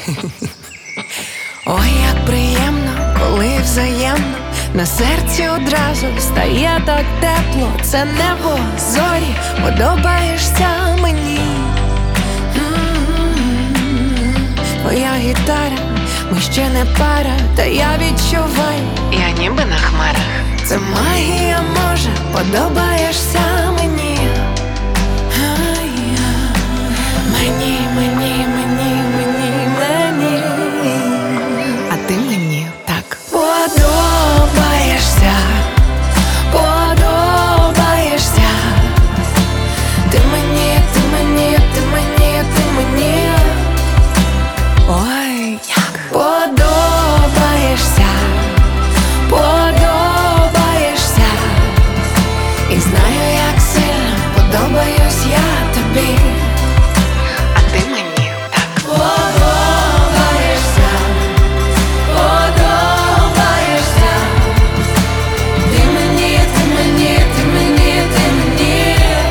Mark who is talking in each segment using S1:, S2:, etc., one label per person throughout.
S1: Ой, як приємно, коли взаємно на серці одразу стає так тепло. Це небо, зорі, подобаєшся мені. Твоя гітара, ми ще не пара, та я відчуваю,
S2: Я ніби на хмарах.
S1: це магія, може, подобаєшся мені. Мені, мені, мені, мені, мені.
S2: А ти мені так.
S1: Подобаєшся, подобаєшся. Ти мені, ти мені, ти мені, ти мені. Ой, як подобаєшся, подобаєшся. І знаю, як сильно подобаюсь я тобі.
S2: А ти мені так.
S1: Подобаєшся, подобаєшся. Ти мені, ти мені, ти мені, ти мені.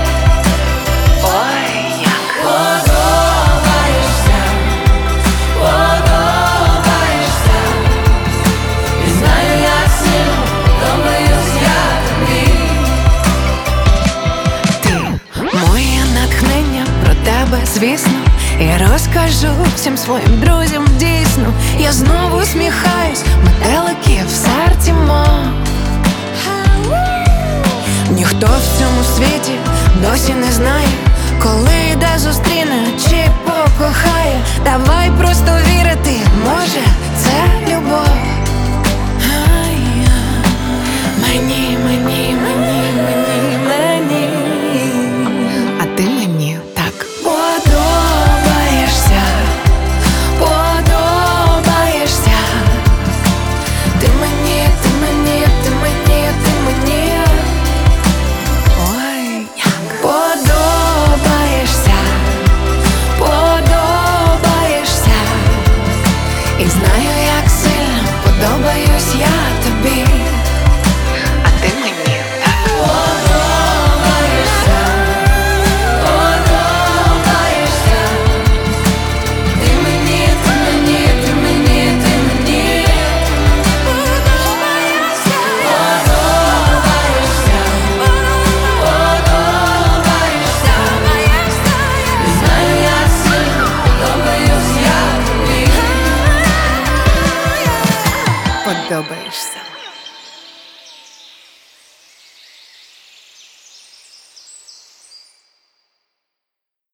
S2: Ой, як.
S1: Подобаєшся, подобаєшся. І знаю, як сильно подобаюсь я тобі. Ти моє натхнення, про тебе, звісно. Я розкажу всім своїм друзям дійсно. Я знову усміхаюсь, метелики в серці мов. Ніхто в цьому світі досі не знає, коли йде зустріне чи покохає. Давай просто вірити, може, це любов. Мені, мені, мені, мені, мені.
S2: А ти мені так.
S1: Подобаєшся, подобаєшся. Ти мені, ти мені, ти мені, ти мені. Ой, як подобаєшся, подобаєшся. І знаю, як сильно подобаюсь я тобі.
S2: А ти мені так.
S1: Подобаєшся, подобаєшся. Ти мені, ти мені, ти мені, ти мені. Подобаєшся, подобаєшся, подобаєшся. І знаю, як сильно подобаюсь я тобі.
S2: Подобаєшся.